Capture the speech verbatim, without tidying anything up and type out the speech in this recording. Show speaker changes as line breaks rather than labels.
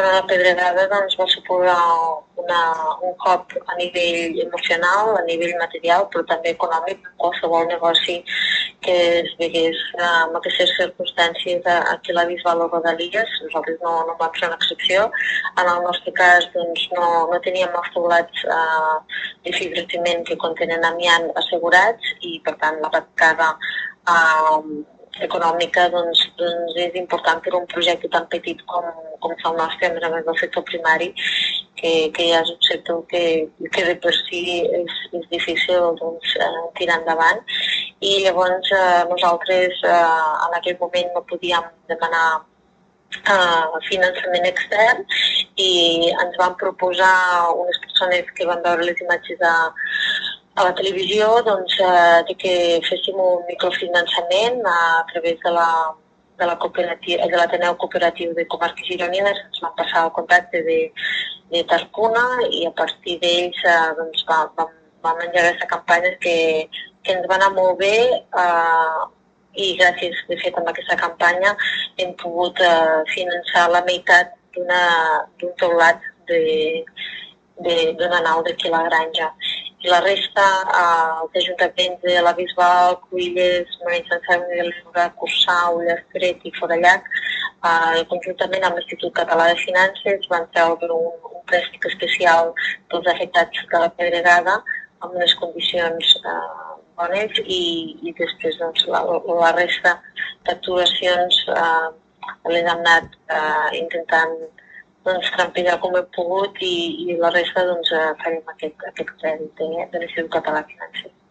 Bueno, la pedregada doncs, va suposar una, un cop a nivell emocional, a nivell material, però també econòmic. Qualsevol negoci que es vegués amb aquestes circumstàncies aquí a la Bisbal o Rodalies, nosaltres no, no vam fer una excepció. En el nostre cas doncs, no, no teníem els teulats eh, de fibrociment que contenen amiant assegurats i per tant la pedrada eh, econòmica doncs, doncs és important per un projecte tan petit com, com el nostre, a més a més del sector primari, que, que ja és un sector que, que de per si és, és difícil doncs, eh, tirar endavant. I llavors eh, nosaltres eh, en aquell moment no podíem demanar eh, finançament extern i ens van proposar unes persones que van veure les imatges a a la televisió doncs, eh, de que féssim un microfinançament a través de la de la cooperativa, de l'Ateneu Cooperatiu de Comarques Gironines. Ens van passar el contacte de, de Tarcuna i a partir d'ells eh, doncs, va, vam, vam engegar aquesta campanya que, que ens va anar molt bé eh, i gràcies, de fet, amb aquesta campanya hem pogut eh, finançar la meitat d'un teulat d'una nau d'aquí a la granja. I la resta, eh, els ajuntaments de la Bisbal, Cruïlles, Molins de Sant Vilalba, Corçà, Ullastret i Forallac, eh, conjuntament amb l'Institut Català de Finances, van treure un, un préstec especial pels afectats de la pedregada amb unes condicions eh, bones i, i després doncs, la, la resta d'actuacions eh, les hem anat eh, intentant doncs, trampillar com hem pogut i, i la resta doncs, farem aquest, aquest crèdit de, de l'Institut Català de Finances.